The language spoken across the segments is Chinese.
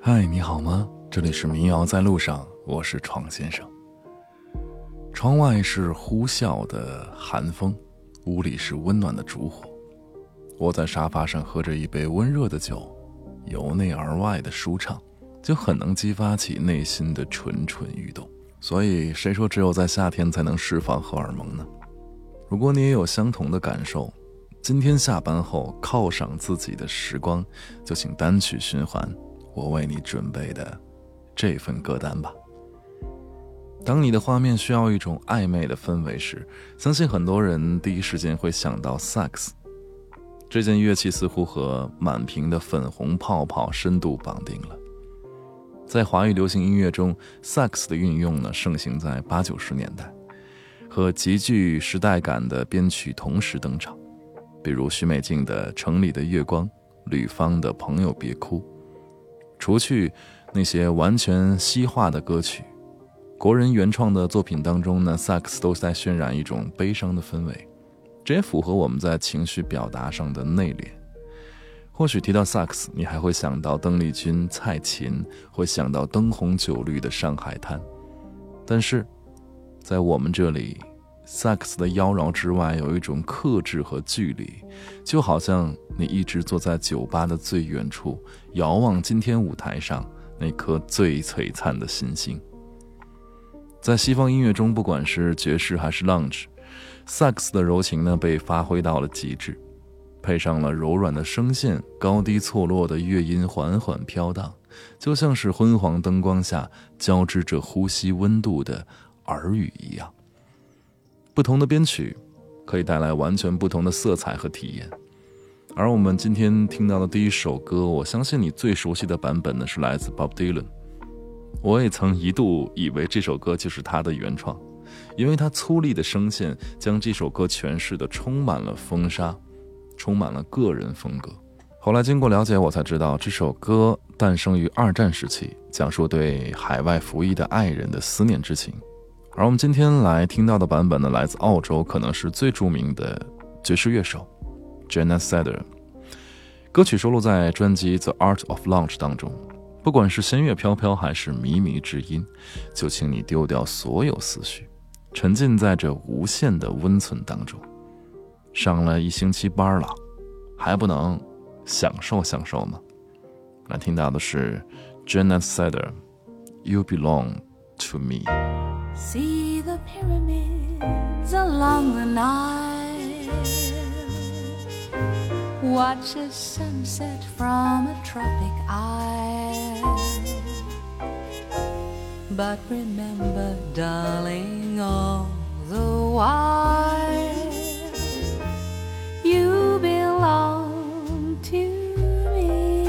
嗨，你好吗？这里是民谣在路上，我是床先生。窗外是呼啸的寒风，屋里是温暖的烛火。窝在沙发上喝着一杯温热的酒，由内而外的舒畅，就很能激发起内心的蠢蠢欲动。所以谁说只有在夏天才能释放荷尔蒙呢？如果你也有相同的感受，今天下班后犒赏自己的时光，就请单曲循环我为你准备的这份歌单吧。当你的画面需要一种暧昧的氛围时，相信很多人第一时间会想到萨克斯。这件乐器似乎和满屏的粉红泡泡深度绑定了。在华语流行音乐中，萨克斯的运用盛行在80-90年代，和极具时代感的编曲同时登场，比如许美静的《城里的月光》，吕方的《朋友别哭》。除去那些完全西化的歌曲，国人原创的作品当中萨克斯都在渲染一种悲伤的氛围，这也符合我们在情绪表达上的内敛。或许提到萨克斯，你还会想到邓丽君、蔡琴，会想到灯红酒绿的上海滩。但是在我们这里，萨克斯的妖娆之外有一种克制和距离，就好像你一直坐在酒吧的最远处，遥望今天舞台上那颗最璀璨的星星。在西方音乐中，不管是爵士还是 lounge， 萨克斯的柔情被发挥到了极致，配上了柔软的声线，高低错落的乐音缓缓飘荡，就像是昏黄灯光下交织着呼吸温度的耳语一样。不同的编曲可以带来完全不同的色彩和体验。而我们今天听到的第一首歌，我相信你最熟悉的版本是来自 Bob Dylan。 我也曾一度以为这首歌就是他的原创，因为他粗粝的声线将这首歌诠释的充满了风沙，充满了个人风格。后来经过了解，我才知道这首歌诞生于2战时期，讲述对海外服役的爱人的思念之情。而我们今天来听到的版本来自澳洲，可能是最著名的爵士乐手 Janet Cedar。 歌曲收录在专辑 The Art of Lounge 当中。不管是仙乐飘飘还是靡靡之音，就请你丢掉所有思绪，沉浸在这无限的温存当中。上了1星期班了，还不能享受享受吗？来听到的是 Janet Cedar You Belong to Me。See the pyramids along the Nile, watch a sunset from a tropic isle. But remember, darling, all the while, you belong to me.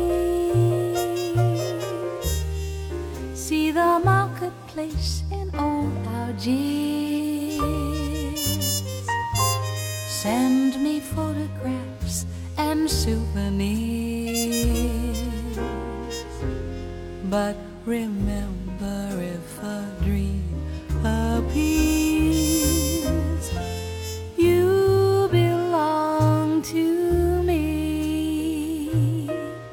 See the marketplace in old Algiers, send me photographs and souvenirs. But remember, if a dream appears, you belong to me.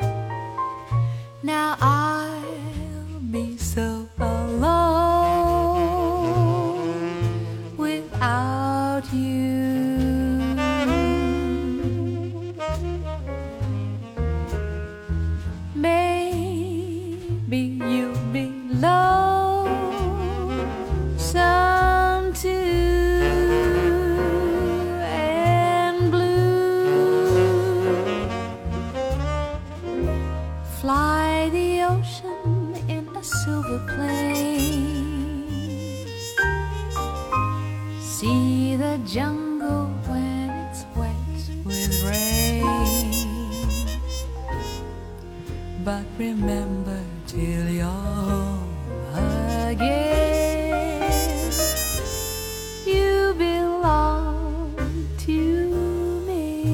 Now I'll be so alone without you. Maybe you'll be lonesome too, and blue. Fly the ocean in a silver plane, see the jungle when it's wet with rain. But remember, till you're home again, you belong to me.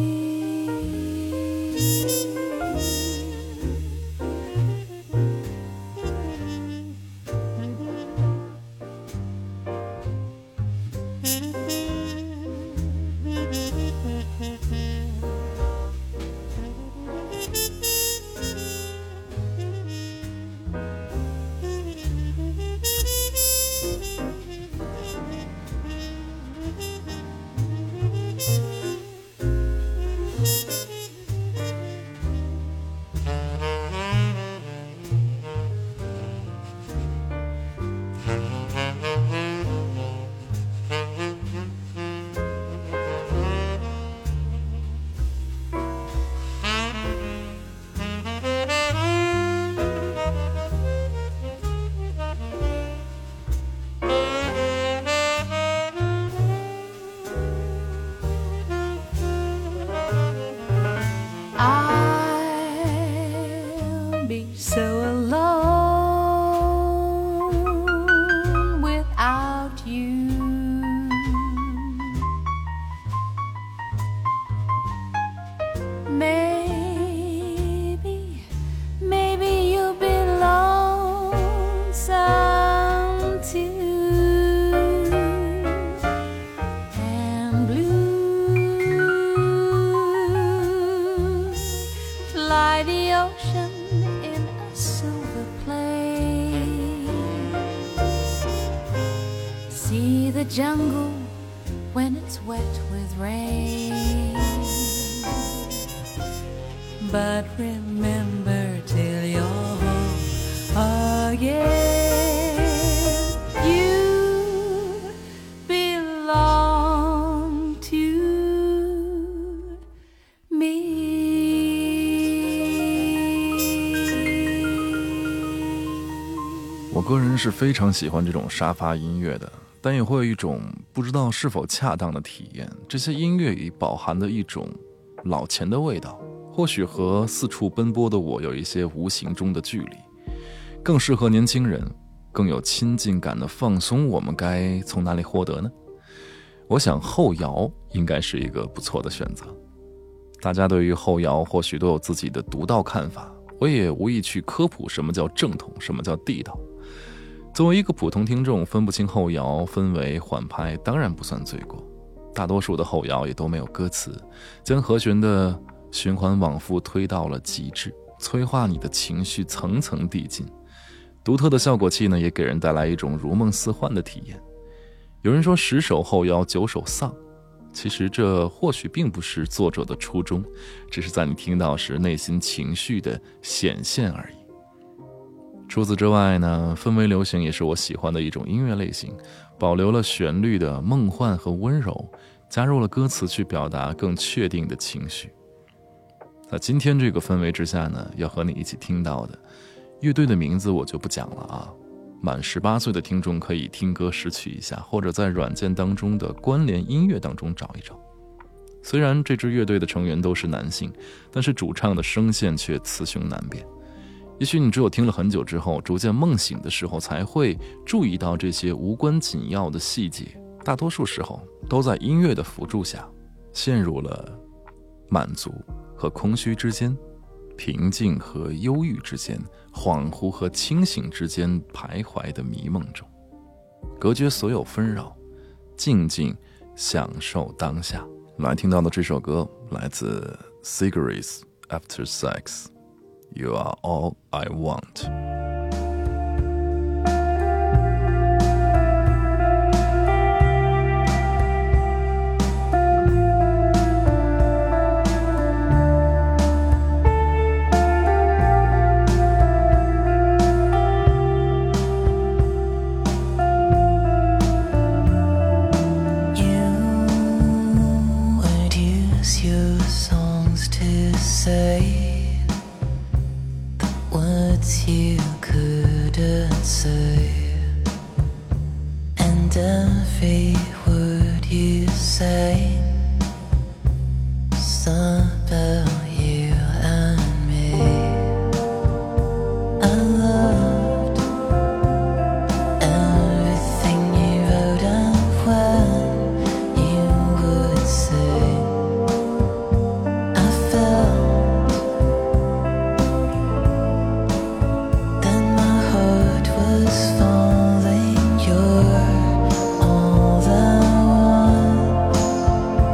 lie the ocean in a silver plate. See the jungle when it's wet with rain. But remember till you're whole again, you belong to me. 我个人是非常喜欢这种沙发音乐的，但也会有一种不知道是否恰当的体验。这些音乐里饱含的一种老钱的味道，或许和四处奔波的我有一些无形中的距离，更适合年轻人，更有亲近感的放松，我们该从哪里获得呢？我想后摇应该是一个不错的选择。大家对于后摇或许都有自己的独到看法，我也无意去科普什么叫正统，什么叫地道。作为一个普通听众，分不清后摇分为缓拍当然不算罪过，大多数的后摇也都没有歌词，将和弦的循环往复推到了极致，催化你的情绪层层递进。独特的效果器呢，也给人带来一种如梦似幻的体验。有人说10首后摇9首丧，其实这或许并不是作者的初衷，只是在你听到时内心情绪的显现而已。除此之外呢，氛围流行也是我喜欢的一种音乐类型，保留了旋律的梦幻和温柔，加入了歌词去表达更确定的情绪。在今天这个氛围之下呢，要和你一起听到的乐队的名字我就不讲了啊，满18岁的听众可以听歌识曲一下，或者在软件当中的关联音乐当中找一找。虽然这支乐队的成员都是男性，但是主唱的声线却雌雄难辨。也许你只有听了很久之后，逐渐梦醒的时候，才会注意到这些无关紧要的细节，大多数时候都在音乐的辅助下，陷入了满足和空虚之间，平静和忧郁之间，恍惚和清醒之间徘徊的迷梦中，隔绝所有纷扰，静静享受当下。来听到的这首歌来自 Cigarettes After Sex， You are all I want。 You couldn't say, and every word you say is about you and me. I loved everything you wrote and when you would sing. I felt falling, you're all I want.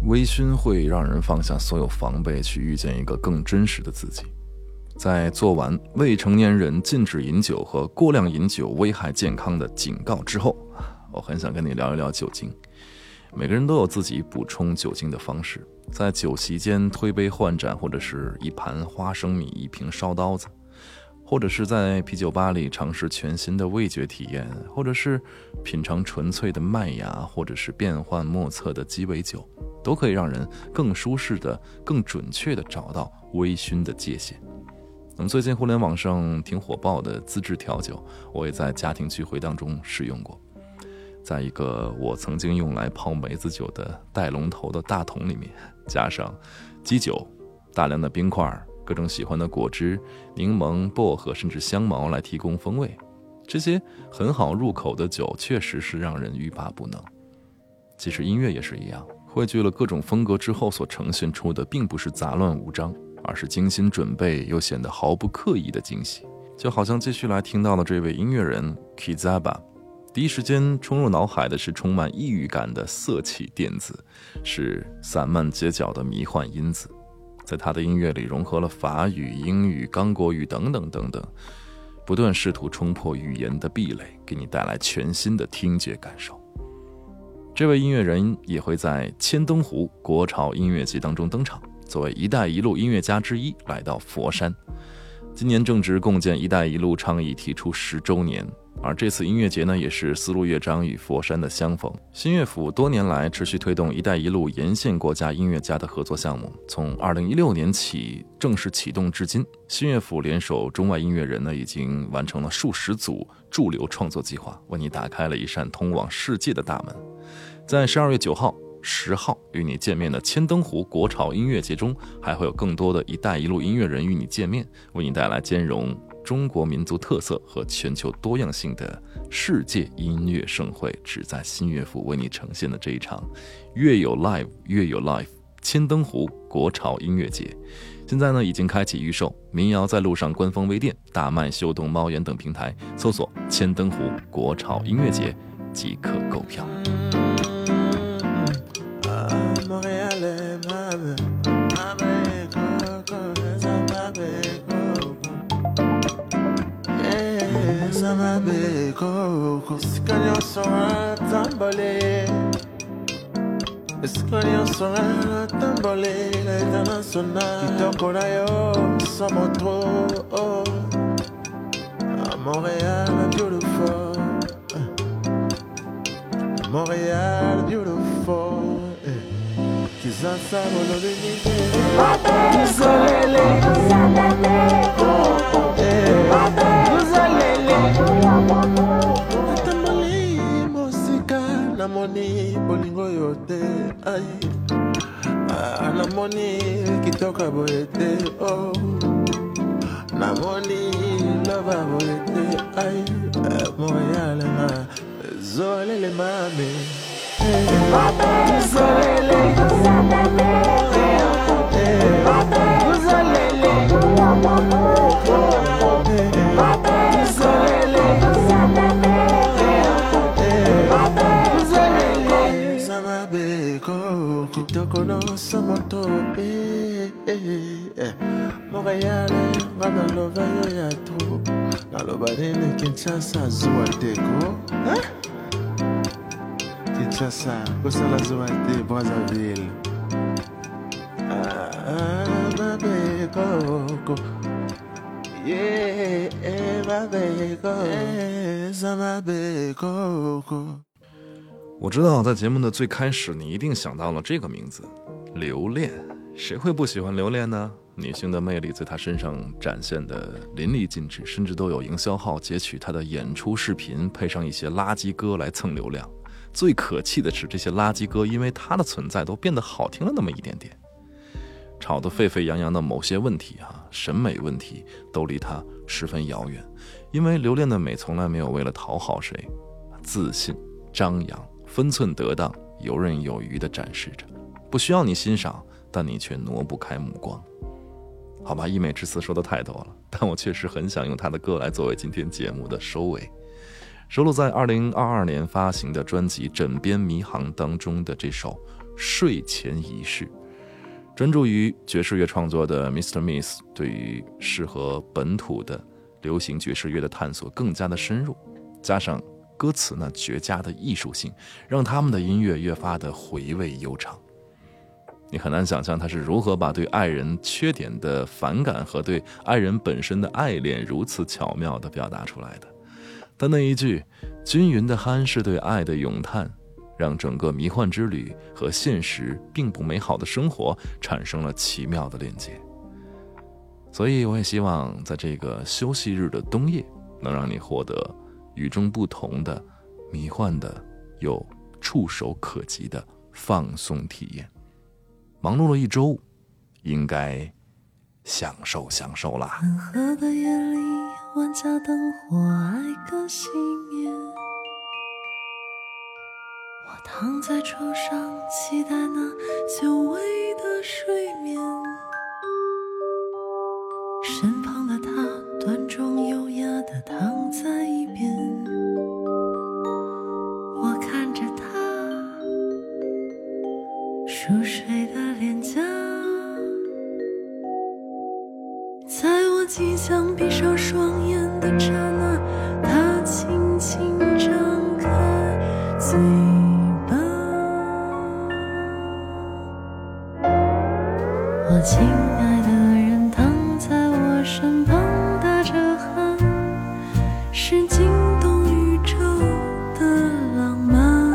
微醺会让人放下所有防备，去遇见一个更真实的自己。在做完未成年人禁止饮酒和过量饮酒危害健康的警告之后，我很想跟你聊一聊酒精。每个人都有自己补充酒精的方式，在酒席间推杯换盏，或者是一盘花生米，一瓶烧刀子，或者是在啤酒吧里尝试全新的味觉体验，或者是品尝纯粹的麦芽，或者是变幻莫测的鸡尾酒，都可以让人更舒适的、更准确的找到微醺的界限。那么最近互联网上挺火爆的自制调酒，我也在家庭聚会当中使用过。在一个我曾经用来泡梅子酒的带龙头的大桶里面，加上基酒、大量的冰块、各种喜欢的果汁、柠檬、薄荷甚至香茅来提供风味。这些很好入口的酒确实是让人欲罢不能。其实音乐也是一样，汇聚了各种风格之后所呈现出的并不是杂乱无章，而是精心准备又显得毫不刻意的惊喜。就好像继续来听到了这位音乐人 Kizaba，第一时间冲入脑海的是充满异域感的色气电子，是散漫街角的迷幻因子。在他的音乐里融合了法语、英语、刚果语等等等等，不断试图冲破语言的壁垒，给你带来全新的听觉感受。这位音乐人也会在千灯湖国潮音乐节当中登场，作为一带一路音乐家之一来到佛山。今年正值共建一带一路倡议提出10周年，而这次音乐节呢，也是丝路乐章与佛山的相逢。新乐府多年来持续推动一带一路沿线国家音乐家的合作项目，从2016年起正式启动至今，新乐府联手中外音乐人呢，已经完成了数十组驻留创作计划，为你打开了一扇通往世界的大门。在12月9号、10号与你见面的千灯湖国潮音乐节中，还会有更多的一带一路音乐人与你见面，为你带来兼容中国民族特色和全球多样性的世界音乐盛会，只在新乐府为你呈现的这一场越有 live 越有 life 千灯湖国潮音乐节。现在呢已经开启预售，民谣在路上官方微店、大麦、秀动、猫眼等平台搜索千灯湖国潮音乐节即可购票。 Montréal, beautiful. Kisasa bololini. Uzolele. Uzolele. Tamali musika namoni bolingo yote ay. Namoni kitoka boyete oh. Namoni lova boyete ay. Montréal na Zolele mami, zolele, zolele, zolele, zamabe koko, kitoko no samoto Montréal, ngana lova yo ya tro, na loba nene Kinshasa zuwa teko, Kinshasa, Kosala Zouate, Brazzaville. Baby Coco. Yeah, baby Coco. Baby Coco. 我知道在节目的最开始你一定想到了这个名字，留恋。谁会不喜欢留恋呢？女性的魅力在她身上展现的淋漓尽致，甚至都有营销号截取她的演出视频，配上一些垃圾歌来蹭流量。最可气的是，这些垃圾歌因为她的存在都变得好听了那么一点点。吵得沸沸扬扬的某些问题审美问题都离她十分遥远，因为留恋的美从来没有为了讨好谁，自信、张扬、分寸得当、游刃有余地展示着，不需要你欣赏，但你却挪不开目光。好吧，溢美之词说的太多了，但我确实很想用他的歌来作为今天节目的收尾。收录在2022年发行的专辑《枕边迷航》当中的这首睡前仪式。专注于爵士乐创作的 Mr. Miss 对于适合本土的流行爵士乐的探索更加的深入，加上歌词那绝佳的艺术性，让他们的音乐越发的回味悠长。你很难想象他是如何把对爱人缺点的反感和对爱人本身的爱恋如此巧妙地表达出来的。但那一句均匀的酣是对爱的咏叹，让整个迷幻之旅和现实并不美好的生活产生了奇妙的链接。所以我也希望在这个休息日的冬夜，能让你获得与众不同的迷幻的又触手可及的放松体验。忙碌了一周，应该享受啦。 温和的夜里，万家灯火挨个熄灭，我躺在床上期待那久违的睡眠，身旁的他端庄优雅地躺在一边，我看着他熟睡的脸颊，在我即将闭上双眼的刹那，他轻轻张开嘴巴。我亲爱的人躺在我身旁打着鼾，是惊动宇宙的浪漫。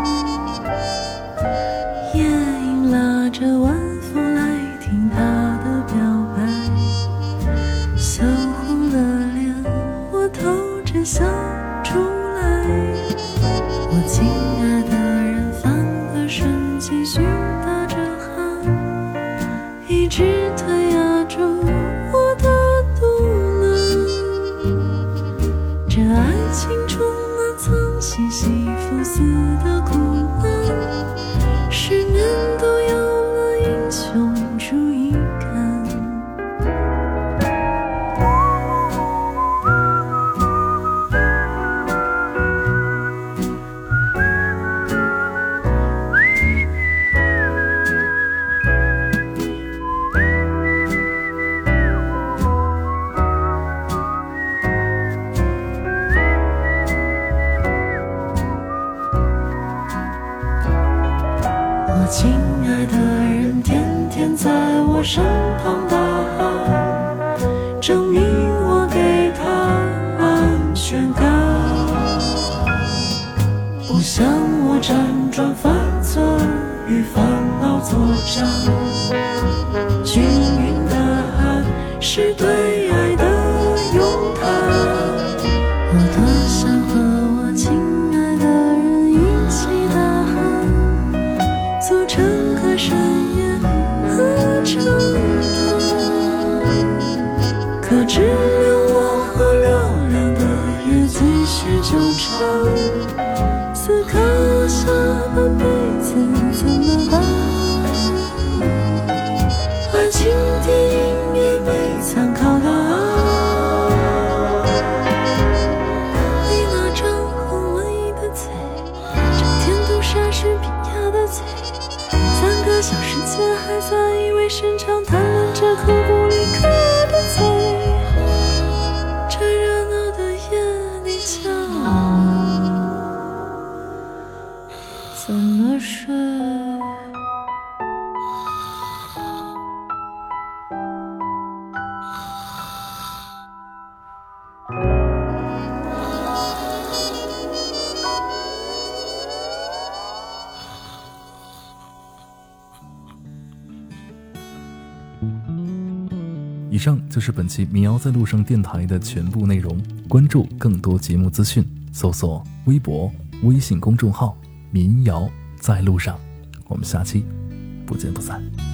夜莺拉着晚风来听他的表白，羞红了脸，我透着笑出来。我亲爱的人翻个身继续打着鼾，一直推压住我的肚腩。这爱情中那曾西西弗斯的苦难，10年都有了英雄主义感。我亲爱的人天天在我身旁大喊，证明我给他安全感。不像我辗转反侧与烦恼作战，均匀的爱是对爱的咏叹。我多想和我亲爱的人一起大喊，组成个深夜合唱团，可只留我和热亮的夜继续纠缠。思考下半辈子怎么办？爱情电影也没参考答案。你那张红了的嘴，整天都沙士冰压的嘴，3个小时前还在意味深长谈论着科布里克的嘴。这热闹的夜里叫怎么睡？ 以上就是本期民谣在路上电台的全部内容。关注更多节目资讯，搜索微博、微信公众号民谣在路上。我们下期不见不散。